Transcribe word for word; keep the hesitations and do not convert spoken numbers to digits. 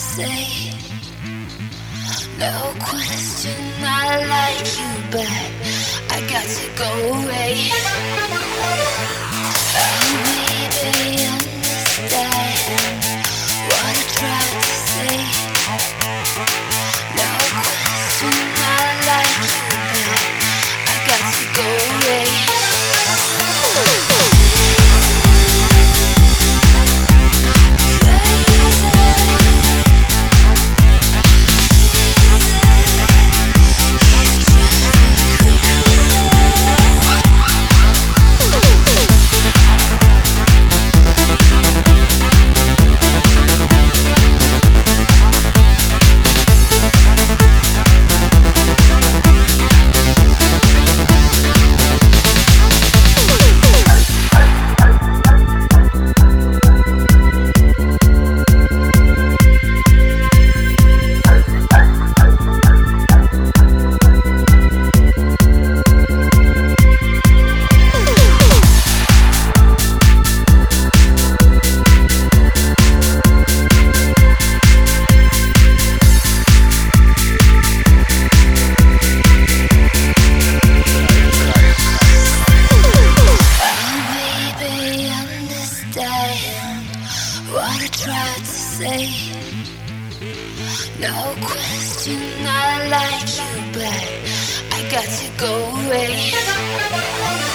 say. No question, I like you, but I got to go away. Oh, baby, understand what I tried to say. No question, I like you, but I got to go away. What I tried to say. No question, I like you, but I got to go away.